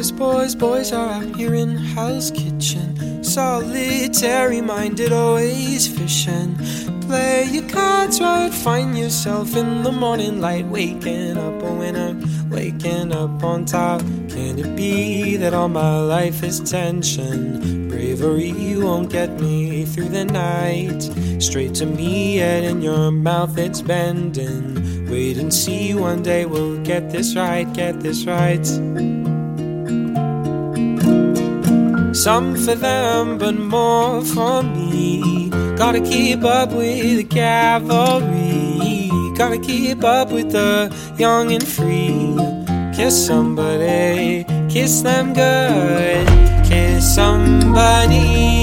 Boys are out here in Hell's Kitchen, solitary minded, always fishing. Play your cards right, find yourself in the morning light, waking up a winner, waking up on top. Can it be that all my life is tension? Bravery won't get me through the night. Straight to me, yet in your mouth it's bending. Wait and see, one day we'll get this right, get this right. Some for them, but more for me. Gotta keep up with the cavalry. Gotta keep up with the young and free. Kiss somebody, kiss them good. Kiss somebody.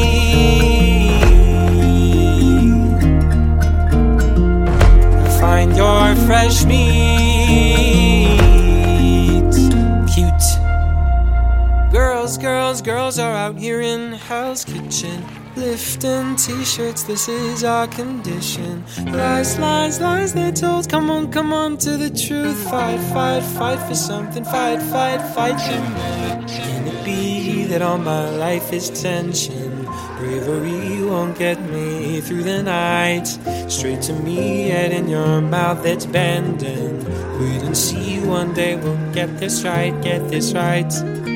Find your fresh meat. Cute. Girls are out here in Hell's Kitchen, lifting t-shirts, this is our condition. Lies, they're told. Come on to the truth. Fight for something. Fight. Can it be that all my life is tension? Bravery won't get me through the night. Straight to me, yet in your mouth it's bending. Wait and see, one day we'll get this right, get this right.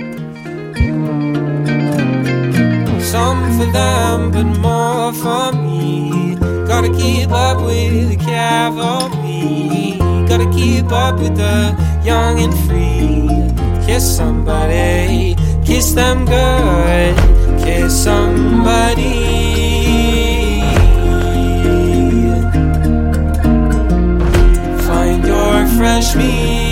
Some for them, but more for me. Gotta keep up with the cavalry. Gotta keep up with the young and free. Kiss somebody, kiss them good. Kiss somebody. Find your fresh meat.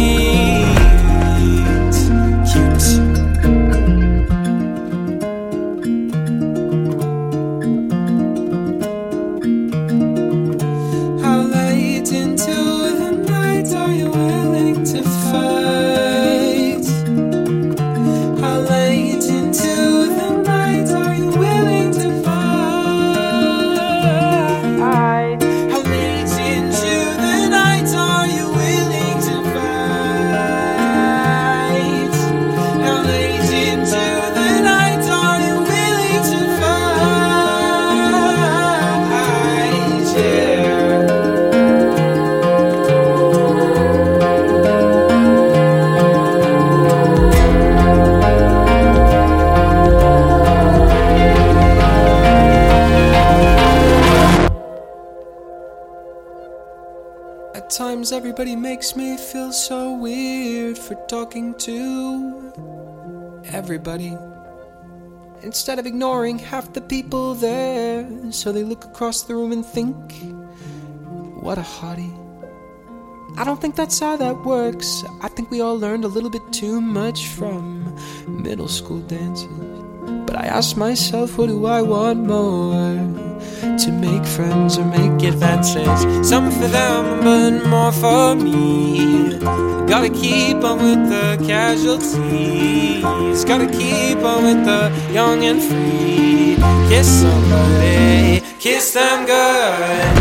At times everybody makes me feel so weird for talking to everybody, instead of ignoring half the people there. So they look across the room and think, what a hottie. I don't think that's how that works. I think we all learned a little bit too much from middle school dances. But I ask myself, what do I want more? To make friends or make advances. Some for them, but more for me. Gotta keep on with the casualties. Gotta keep on with the young and free. Kiss somebody, kiss them good.